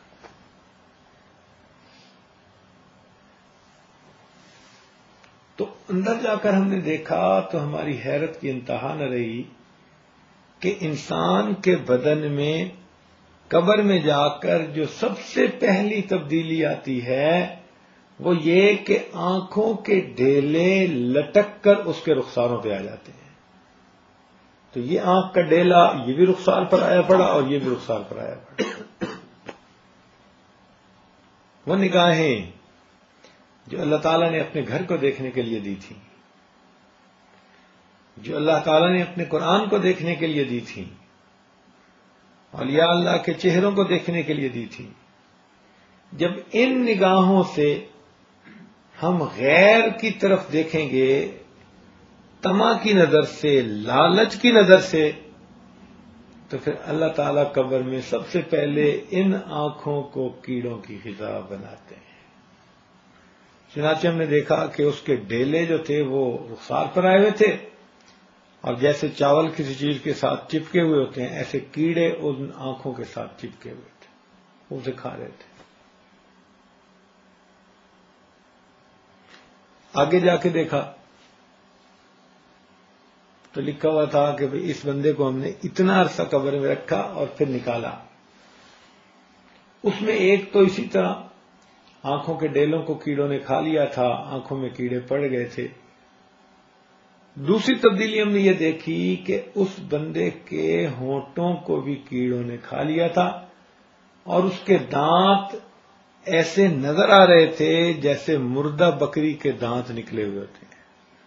تو اندر جا کر ہم نے دیکھا تو ہماری حیرت کی انتہا نہ رہی کہ انسان کے بدن میں قبر میں جا کر جو سب سے پہلی تبدیلی آتی ہے وہ یہ کہ آنکھوں کے ڈھیلے لٹک کر اس کے رخساروں پہ آ جاتے ہیں۔ تو یہ آنکھ کا ڈیلا یہ بھی رخسار پر آیا پڑا اور یہ بھی رخسار پر آیا پڑا۔ وہ نگاہیں جو اللہ تعالیٰ نے اپنے گھر کو دیکھنے کے لیے دی تھی، جو اللہ تعالیٰ نے اپنے قرآن کو دیکھنے کے لیے دی تھی، اولیاء اللہ کے چہروں کو دیکھنے کے لیے دی تھی، جب ان نگاہوں سے ہم غیر کی طرف دیکھیں گے، طمع کی نظر سے، لالچ کی نظر سے، تو پھر اللہ تعالیٰ قبر میں سب سے پہلے ان آنکھوں کو کیڑوں کی غذا بناتے ہیں۔ چنانچہ ہم نے دیکھا کہ اس کے ڈیلے جو تھے وہ رخسار پر آئے ہوئے تھے، اور جیسے چاول کسی چیز کے ساتھ چپکے ہوئے ہوتے ہیں ایسے کیڑے ان آنکھوں کے ساتھ چپکے ہوئے تھے، وہ اسے کھا رہے تھے۔ آگے جا کے دیکھا تو لکھا ہوا تھا کہ بھئی اس بندے کو ہم نے اتنا عرصہ قبر میں رکھا اور پھر نکالا، اس میں ایک تو اسی طرح آنکھوں کے ڈیلوں کو کیڑوں نے کھا لیا تھا، آنکھوں میں کیڑے پڑ گئے تھے۔ دوسری تبدیلی ہم نے یہ دیکھی کہ اس بندے کے ہونٹوں کو بھی کیڑوں نے کھا لیا تھا اور اس کے دانت ایسے نظر آ رہے تھے جیسے مردہ بکری کے دانت نکلے ہوئے ہوتے ہیں۔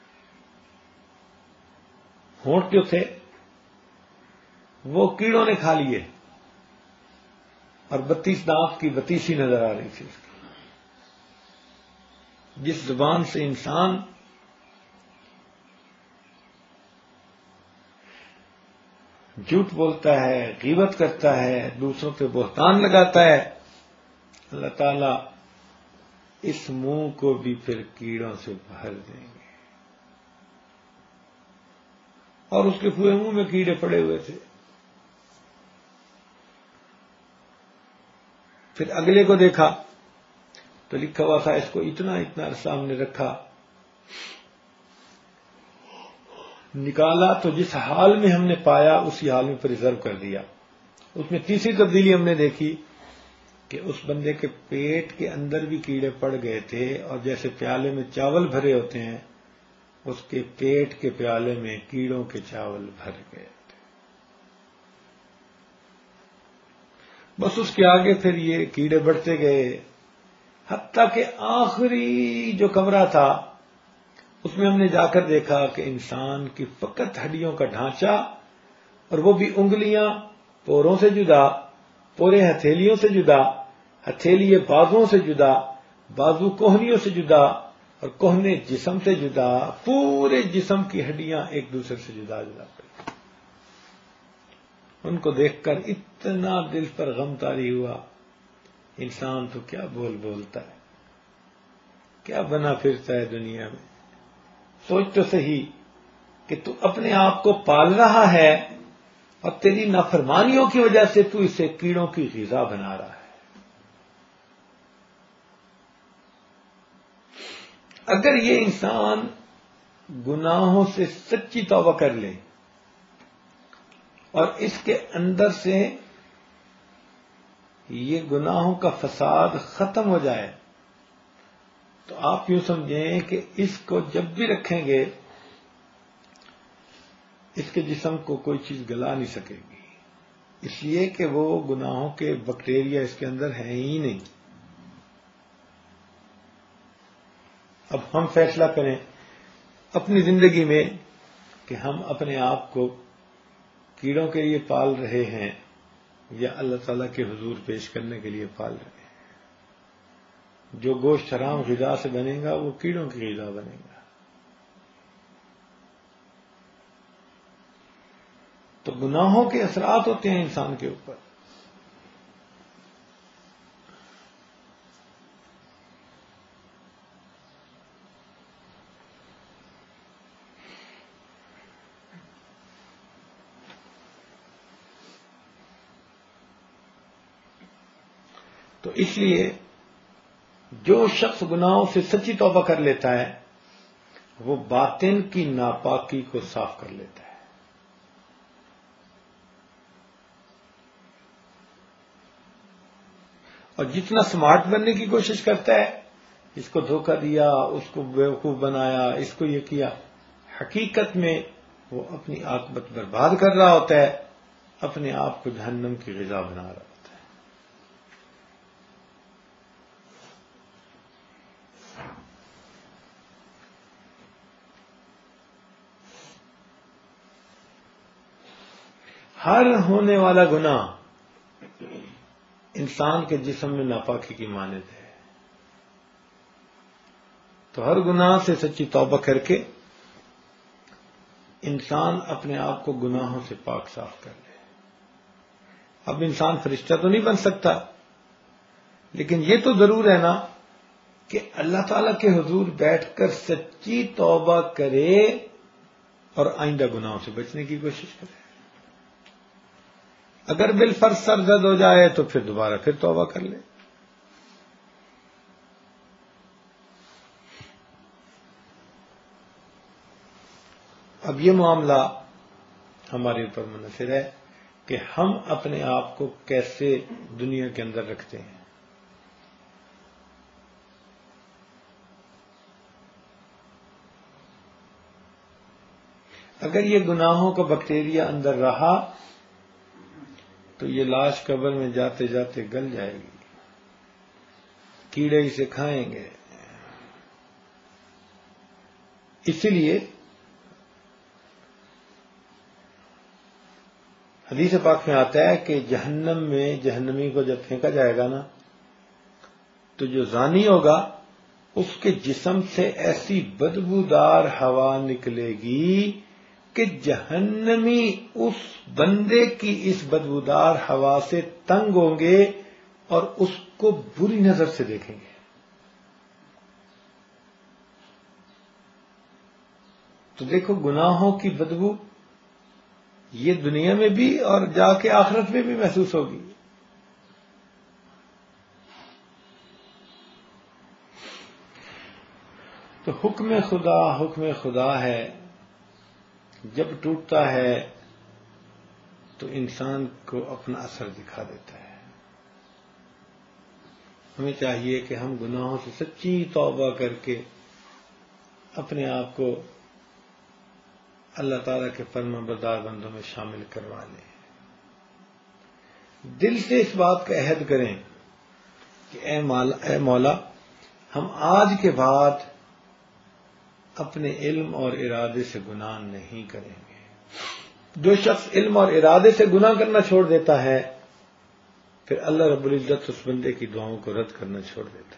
ہونٹ جو تھے وہ کیڑوں نے کھا لیے اور بتیس دانت کی بتیسی نظر آ رہی تھی اس کی۔ جس زبان سے انسان جھوٹ بولتا ہے، غیبت کرتا ہے، دوسروں پہ بہتان لگاتا ہے، اللہ تعالیٰ اس منہ کو بھی پھر کیڑوں سے بھر دیں گے۔ اور اس کے پورے منہ میں کیڑے پڑے ہوئے تھے۔ پھر اگلے کو دیکھا تو لکھا ہوا تھا اس کو اتنا اتنا عرصہ ہم نے رکھا، نکالا تو جس حال میں ہم نے پایا اسی حال میں پریزرو کر دیا۔ اس میں تیسری تبدیلی ہم نے دیکھی کہ اس بندے کے پیٹ کے اندر بھی کیڑے پڑ گئے تھے، اور جیسے پیالے میں چاول بھرے ہوتے ہیں اس کے پیٹ کے پیالے میں کیڑوں کے چاول بھر گئے تھے۔ بس اس کے آگے پھر یہ کیڑے بڑھتے گئے، حتیٰ کہ آخری جو کمرہ تھا اس میں ہم نے جا کر دیکھا کہ انسان کی فقط ہڈیوں کا ڈھانچہ، اور وہ بھی انگلیاں پوروں سے جدا، پورے ہتھیلیوں سے جدا، ہتھیلی بازوؤں سے جدا، بازو کوہنیوں سے جدا، اور کوہنے جسم سے جدا، پورے جسم کی ہڈیاں ایک دوسرے سے جدا جدا پڑی۔ ان کو دیکھ کر اتنا دل پر غم طاری ہوا، انسان تو کیا بول بولتا ہے، کیا بنا پھرتا ہے دنیا میں۔ سوچ تو صحیح کہ تو اپنے آپ کو پال رہا ہے اور تیری نافرمانیوں کی وجہ سے تو اسے کیڑوں کی غذا بنا رہا ہے۔ اگر یہ انسان گناہوں سے سچی توبہ کر لے اور اس کے اندر سے یہ گناہوں کا فساد ختم ہو جائے تو آپ یوں سمجھیں کہ اس کو جب بھی رکھیں گے اس کے جسم کو کوئی چیز گلا نہیں سکے گی، اس لیے کہ وہ گناہوں کے بیکٹیریا اس کے اندر ہیں ہی نہیں۔ اب ہم فیصلہ کریں اپنی زندگی میں کہ ہم اپنے آپ کو کیڑوں کے لیے پال رہے ہیں یا اللہ تعالیٰ کے حضور پیش کرنے کے لیے پال رہے ہیں۔ جو گوشت حرام غذا سے بنے گا وہ کیڑوں کی غذا بنے گا۔ تو گناہوں کے اثرات ہوتے ہیں انسان کے اوپر۔ تو اس لیے جو شخص گناہوں سے سچی توبہ کر لیتا ہے وہ باطن کی ناپاکی کو صاف کر لیتا ہے۔ اور جتنا سمارٹ بننے کی کوشش کرتا ہے، اس کو دھوکہ دیا، اس کو بیوقوف بنایا، اس کو یہ کیا، حقیقت میں وہ اپنی عاقبت برباد کر رہا ہوتا ہے، اپنے آپ کو جہنم کی غذا بنا رہا ہوتا ہے۔ ہر ہونے والا گناہ انسان کے جسم میں ناپاکی کی مانند ہے، تو ہر گناہ سے سچی توبہ کر کے انسان اپنے آپ کو گناہوں سے پاک صاف کر لے۔ اب انسان فرشتہ تو نہیں بن سکتا، لیکن یہ تو ضرور ہے نا کہ اللہ تعالیٰ کے حضور بیٹھ کر سچی توبہ کرے اور آئندہ گناہوں سے بچنے کی کوشش کرے. اگر بالفرض سرزد ہو جائے تو پھر دوبارہ پھر توبہ کر لے. اب یہ معاملہ ہمارے اوپر منحصر ہے کہ ہم اپنے آپ کو کیسے دنیا کے اندر رکھتے ہیں. اگر یہ گناہوں کا بیکٹیریا اندر رہا تو یہ لاش قبر میں جاتے جاتے گل جائے گی، کیڑے اسے کھائیں گے. اسی لیے حدیث پاک میں آتا ہے کہ جہنم میں جہنمی کو جب پھینکا جائے گا نا تو جو زانی ہوگا اس کے جسم سے ایسی بدبودار ہوا نکلے گی کہ جہنمی اس بندے کی اس بدبودار ہوا سے تنگ ہوں گے اور اس کو بری نظر سے دیکھیں گے. تو دیکھو گناہوں کی بدبو یہ دنیا میں بھی اور جا کے آخرت میں بھی محسوس ہوگی. تو حکم خدا حکم خدا ہے، جب ٹوٹتا ہے تو انسان کو اپنا اثر دکھا دیتا ہے. ہمیں چاہیے کہ ہم گناہوں سے سچی توبہ کر کے اپنے آپ کو اللہ تعالیٰ کے فرما بردار بندوں میں شامل کروا لیں. دل سے اس بات کا عہد کریں کہ اے مولا, اے مولا ہم آج کے بعد اپنے علم اور ارادے سے گناہ نہیں کریں گے. جو شخص علم اور ارادے سے گناہ کرنا چھوڑ دیتا ہے پھر اللہ رب العزت اس بندے کی دعاؤں کو رد کرنا چھوڑ دیتا ہے.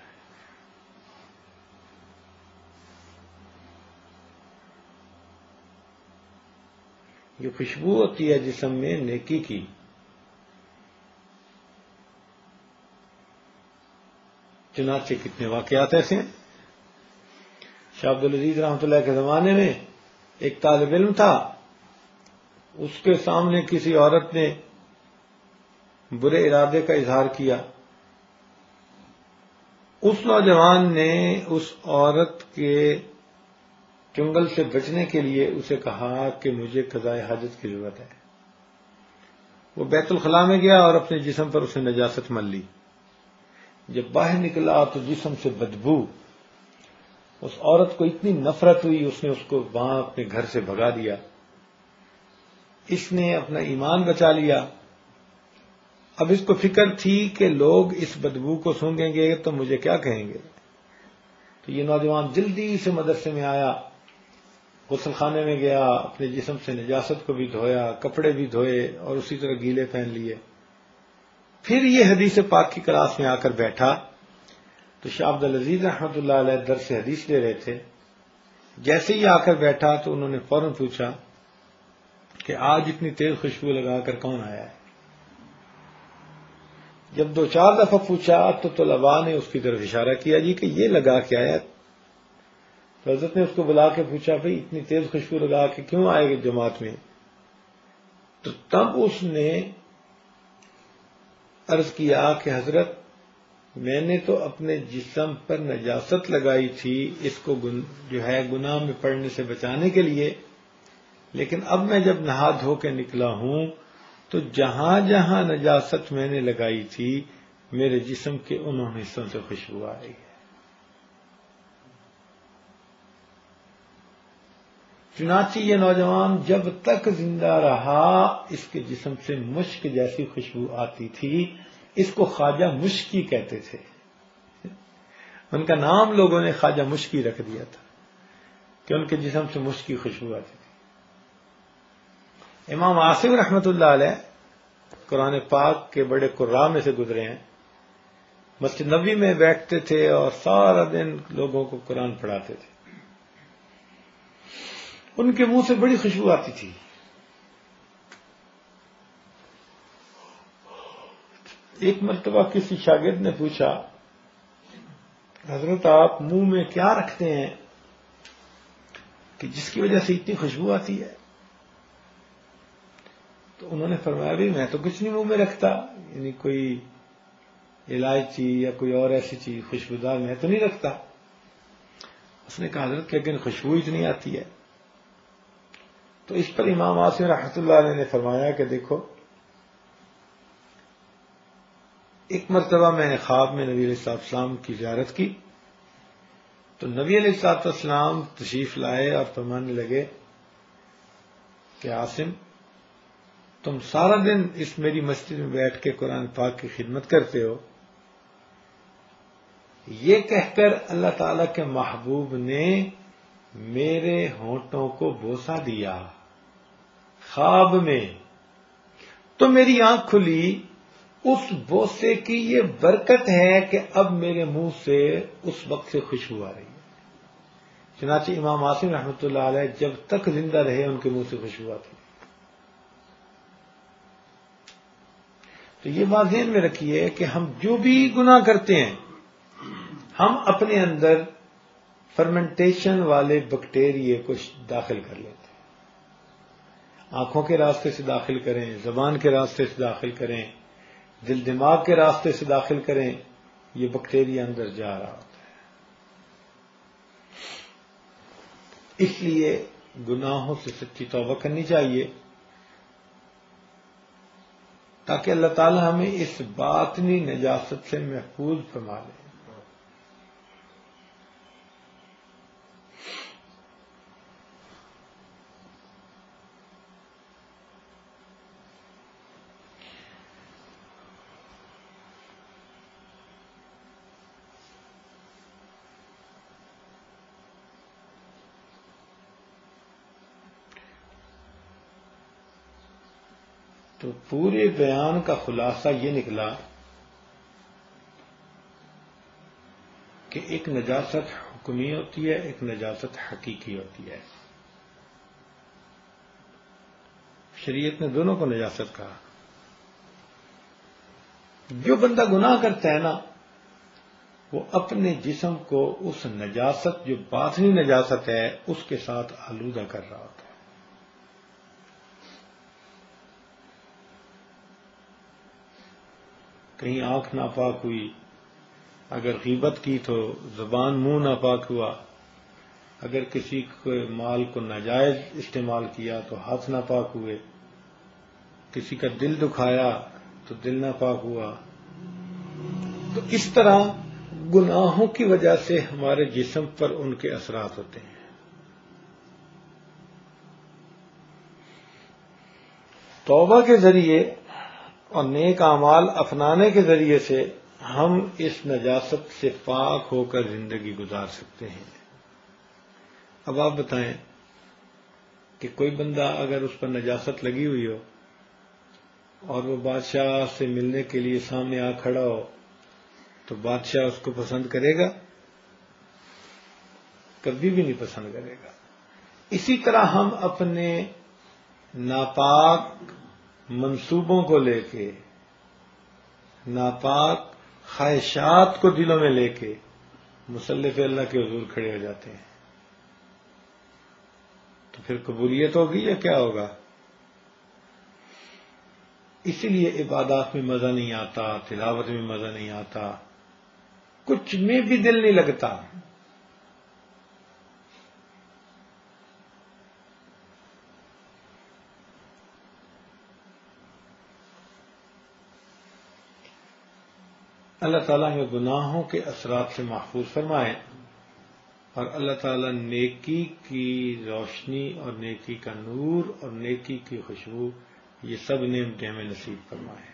یہ خوشبو ہوتی ہے جسم میں نیکی کی. چنانچہ کتنے واقعات ایسے ہیں. شاہ عبد العزیز رحمۃ اللہ کے زمانے میں ایک طالب علم تھا، اس کے سامنے کسی عورت نے برے ارادے کا اظہار کیا. اس نوجوان نے اس عورت کے چنگل سے بچنے کے لیے اسے کہا کہ مجھے قضاء حاجت کی ضرورت ہے. وہ بیت الخلاء میں گیا اور اپنے جسم پر اسے نجاست مل لی. جب باہر نکلا تو جسم سے بدبو. اس عورت کو اتنی نفرت ہوئی اس نے اس کو وہاں اپنے گھر سے بھگا دیا. اس نے اپنا ایمان بچا لیا. اب اس کو فکر تھی کہ لوگ اس بدبو کو سونگیں گے تو مجھے کیا کہیں گے. تو یہ نوجوان جلدی سے مدرسے میں آیا، غسل خانے میں گیا، اپنے جسم سے نجاست کو بھی دھویا، کپڑے بھی دھوئے اور اسی طرح گیلے پہن لیے. پھر یہ حدیث پاک کی کلاس میں آ کر بیٹھا تو شاہ عبد العزیز رحمۃ اللہ علیہ درس حدیث لے رہے تھے. جیسے ہی آ کر بیٹھا تو انہوں نے فوراً پوچھا کہ آج اتنی تیز خوشبو لگا کر کون آیا ہے. جب دو چار دفعہ پوچھا تو طلباء نے اس کی طرف اشارہ کیا جی کہ یہ لگا کے آیا. تو حضرت نے اس کو بلا کے پوچھا بھئی اتنی تیز خوشبو لگا کے کیوں آئے گی جماعت میں. تو تب اس نے عرض کیا کہ حضرت میں نے تو اپنے جسم پر نجاست لگائی تھی اس کو جو ہے گناہ میں پڑنے سے بچانے کے لیے، لیکن اب میں جب نہا دھو کے نکلا ہوں تو جہاں جہاں نجاست میں نے لگائی تھی میرے جسم کے انہوں حصوں سے خوشبو آ رہی ہے. چنانچہ یہ نوجوان جب تک زندہ رہا اس کے جسم سے مشک جیسی خوشبو آتی تھی. اس کو خواجہ مشکی کہتے تھے. ان کا نام لوگوں نے خواجہ مشکی رکھ دیا تھا کہ ان کے جسم سے مشک کی خوشبو آتی تھی. امام عاصم رحمۃ اللہ علیہ قرآن پاک کے بڑے قراء میں سے گزرے ہیں. مسجد نبوی میں بیٹھتے تھے اور سارا دن لوگوں کو قرآن پڑھاتے تھے. ان کے منہ سے بڑی خوشبو آتی تھی. ایک مرتبہ کسی شاگرد نے پوچھا حضرت آپ منہ میں کیا رکھتے ہیں کہ جس کی وجہ سے اتنی خوشبو آتی ہے. تو انہوں نے فرمایا بھی میں تو کچھ نہیں منہ میں رکھتا، یعنی کوئی الائچی یا کوئی اور ایسی چیز خوشبودار میں تو نہیں رکھتا. اس نے کہا حضرت کہ اگر خوشبو اتنی آتی ہے. تو اس پر امام عاصم رحمۃ اللہ علیہ نے فرمایا کہ دیکھو، ایک مرتبہ میں نے خواب میں نبی علیہ الصلوۃ والسلام کی زیارت کی، تو نبی علیہ الصلوۃ والسلام تشریف لائے اور فرمانے لگے کہ عاصم تم سارا دن اس میری مسجد میں بیٹھ کے قرآن پاک کی خدمت کرتے ہو. یہ کہہ کر اللہ تعالی کے محبوب نے میرے ہونٹوں کو بوسہ دیا خواب میں، تو میری آنکھ کھلی. اس بوسے کی یہ برکت ہے کہ اب میرے منہ سے اس وقت سے خوشبو آ رہی ہے. چنانچہ امام عاصم رحمۃ اللہ علیہ جب تک زندہ رہے ان کے منہ سے خوشبو آتی. تو یہ بات ذہن میں رکھیے کہ ہم جو بھی گناہ کرتے ہیں ہم اپنے اندر فرمنٹیشن والے بیکٹیریے کو داخل کر لیتے ہیں. آنکھوں کے راستے سے داخل کریں، زبان کے راستے سے داخل کریں، دل دماغ کے راستے سے داخل کریں، یہ بیکٹیریا اندر جا رہا ہوتا ہے. اس لیے گناہوں سے سچی توبہ کرنی چاہیے تاکہ اللہ تعالی ہمیں اس باطنی نجاست سے محفوظ فرما لے. تو پورے بیان کا خلاصہ یہ نکلا کہ ایک نجاست حکمی ہوتی ہے، ایک نجاست حقیقی ہوتی ہے. شریعت نے دونوں کو نجاست کہا. جو بندہ گناہ کرتا ہے نا وہ اپنے جسم کو اس نجاست جو باطنی نجاست ہے اس کے ساتھ آلودہ کر رہا ہوتا ہے. کہیں آنکھ ناپاک ہوئی، اگر غیبت کی تو زبان منہ ناپاک ہوا، اگر کسی کے مال کو ناجائز استعمال کیا تو ہاتھ ناپاک ہوئے، کسی کا دل دکھایا تو دل ناپاک ہوا. تو اس طرح گناہوں کی وجہ سے ہمارے جسم پر ان کے اثرات ہوتے ہیں. توبہ کے ذریعے اور نیک اعمال اپنانے کے ذریعے سے ہم اس نجاست سے پاک ہو کر زندگی گزار سکتے ہیں. اب آپ بتائیں کہ کوئی بندہ اگر اس پر نجاست لگی ہوئی ہو اور وہ بادشاہ سے ملنے کے لیے سامنے آ کھڑا ہو تو بادشاہ اس کو پسند کرے گا؟ کبھی بھی نہیں پسند کرے گا. اسی طرح ہم اپنے ناپاک منصوبوں کو لے کے، ناپاک خواہشات کو دلوں میں لے کے مصلف اللہ کے حضور کھڑے ہو جاتے ہیں. تو پھر قبولیت ہوگی یا کیا ہوگا؟ اسی لیے عبادات میں مزہ نہیں آتا، تلاوت میں مزہ نہیں آتا، کچھ میں بھی دل نہیں لگتا. اللہ تعالیٰ ہمیں گناہوں کے اثرات سے محفوظ فرمائے اور اللہ تعالیٰ نیکی کی روشنی اور نیکی کا نور اور نیکی کی خوشبو یہ سب نعمتیں ہمیں نصیب فرمائے.